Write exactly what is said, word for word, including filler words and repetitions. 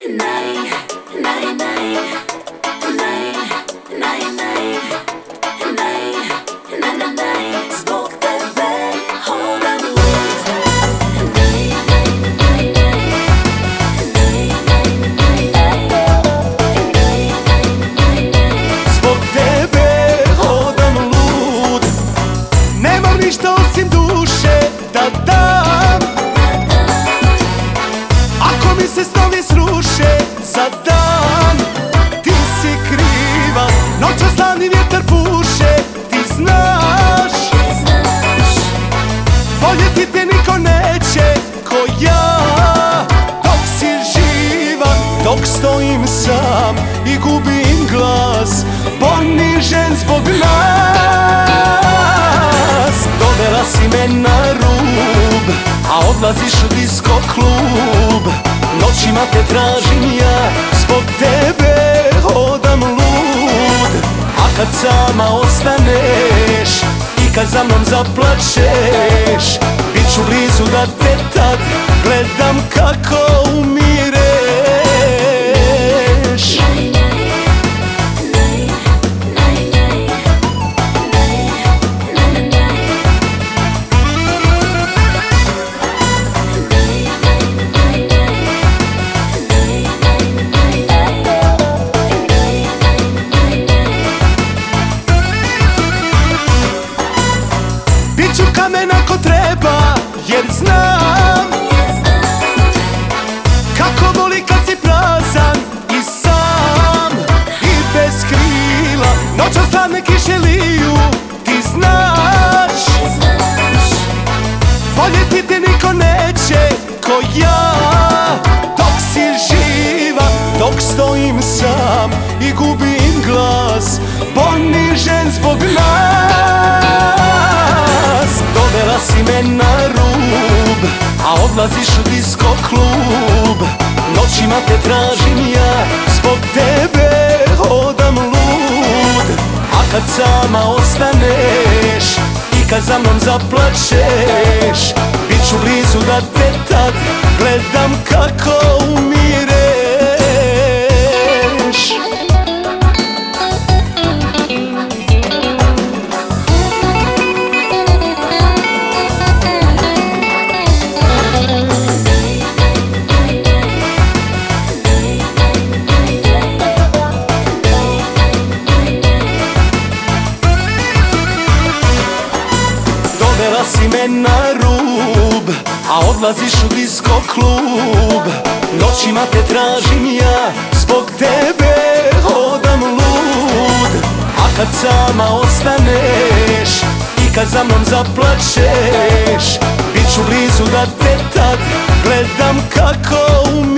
Ništa osim duše da dam. Ako mi se snovi sruše za dan, ti si kriva. Noćas hladni vjetar puše, ti znaš. Voljeti te niko neće ko ja. Dok si živa, dok stojim sam i gubim glas, ponižen zbog nas. Dovela si me na rub, a odlaziš u disko klub. Noćima te tražim ja, zbog tebe hodam lud. A kad sama ostaneš i kad za mnom zaplačeš, bit ću blizu da te tad gledam kako umireš. Biću kamen ako treba, jer znam kako boli kad si prazan i sam i bez krila. Noćas hladne kiše liju, ti znaš. Voljeti te niko neće ko ja. Dok si živa, dok stojim sam i gubim glas, ponižen zbog nas. Dovela si me na rub, a odlaziš u disko klub. Noćima te tražim ja, zbog tebe hodam lud. A kad sama ostaneš i kad za mnom zaplačeš, bit ću blizu da te tad gledam kako umireš. Dovela si me na rub, a odlaziš u disko klub. Noćima te tražim ja, zbog tebe hodam lud. A kad sama ostaneš i kad za mnom zaplačeš, bit ću blizu da te tad gledam kako umireš.